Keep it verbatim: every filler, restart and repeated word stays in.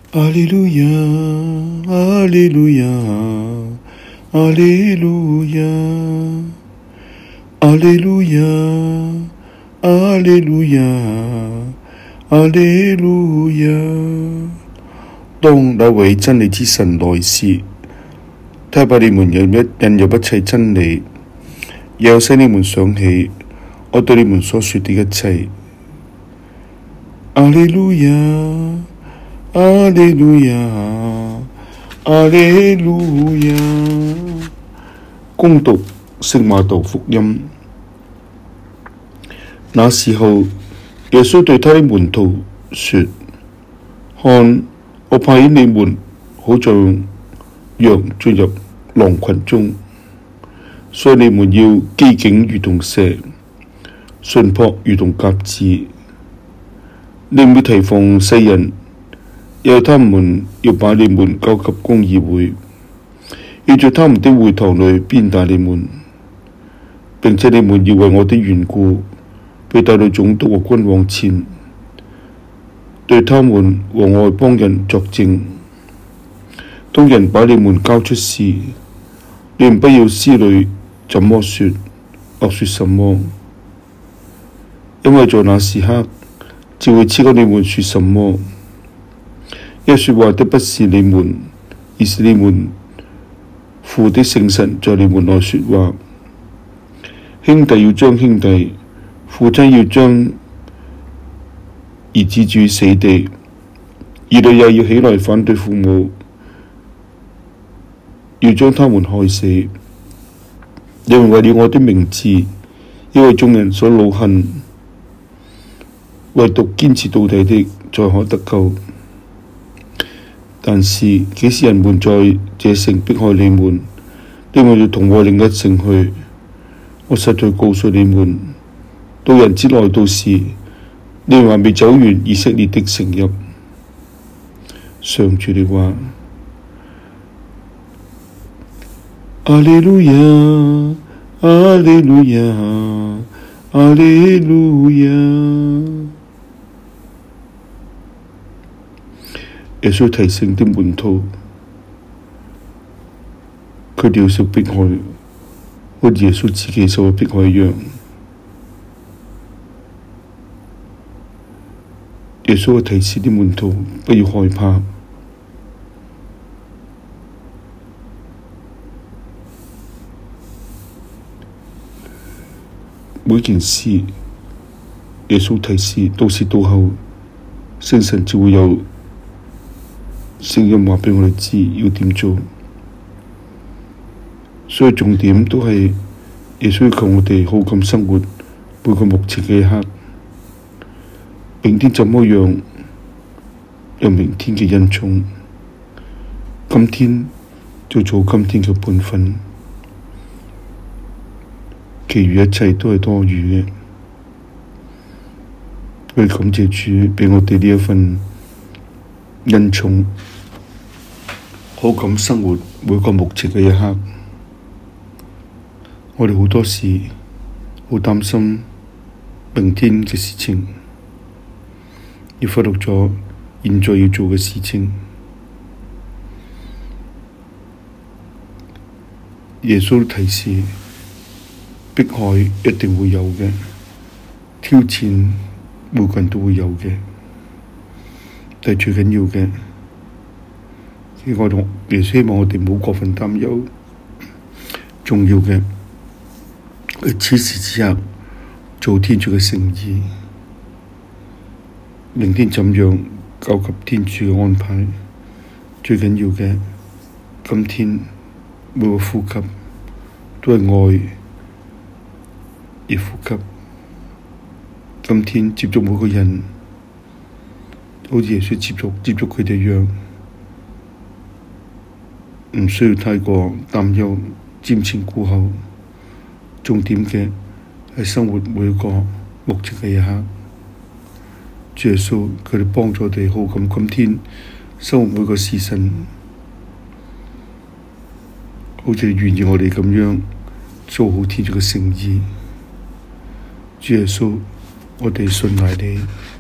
阿利路亞，阿利路亞，阿利路亞，阿利路亞，阿利路亞，阿利路亞。當那位真理之神來時，他把你們引入引入一切真理，又使你們想起我對你們所說的一切。阿利路亞，阿利路亞，阿利路亞。恭讀聖馬竇福音。那時候，耶穌對他的門徒說：看，我派遣你們，好像羊進入狼群中，所以你們要機警如同蛇，純樸如同鴿子。你們要提防世人，因為他們要把你們交給公議會，要在他們的會堂裏鞭打你們，並且你們要為我的緣故被帶到總督和君王前，對他們和外邦人作證。當人把你們交出時，你們不要思慮怎麼說或說什麼，因為在那時刻就會賜給你們說什麼。因為說話的不是你們，而是你們父的聖神在你們內說話。兄弟要將兄弟，父親要將兒子置於死地，兒女也要起來反對父母，要將他們害死。你們為了我的名字，因為眾人所惱恨，唯獨堅持到底的才可得救。但是，幾時人們在這城迫害你們，你們要同往另一城去。我實在告訴你們，到人子來到時，你們還未走完以色列的城邑。上主的話。阿利路亞，阿利路亞，阿利路亞。耶穌提醒的門徒，佢哋要受迫害，好似耶穌自己受迫害一樣。耶穌提示啲門徒不要害怕，每件事耶穌提示到時到後，聖神就會有聲音話畀我哋知要點做，所以重點都係耶穌要求我哋好咁生活每個目前嘅一刻。明天怎麼樣，有明天嘅恩寵，今天就做今天嘅本分，其餘一切都係多餘嘅。我哋感謝主畀我哋呢一份恩寵，好咁生活每個目前嘅一刻。我哋好多時好擔心明天嘅事情，要忽略咗現在要做嘅事情。耶穌提示，迫害一定會有嘅，挑戰每個人都會有嘅，但係最緊要嘅，我同耶穌希望我哋唔好過分擔憂。重要嘅係此時此刻做天主嘅聖意。明天怎樣交給天主嘅安排，最緊要嘅，今天每個呼吸都係愛而呼吸。今天接觸每個人，好似耶穌接觸接觸佢哋一樣，唔需要太過擔憂瞻前顧後。重點嘅係生活每個目前嘅一刻。主耶穌佢哋幫助我哋好咁今天生活每個時辰，好似願意我哋咁樣做好天主嘅聖意。主耶穌，我哋信賴你。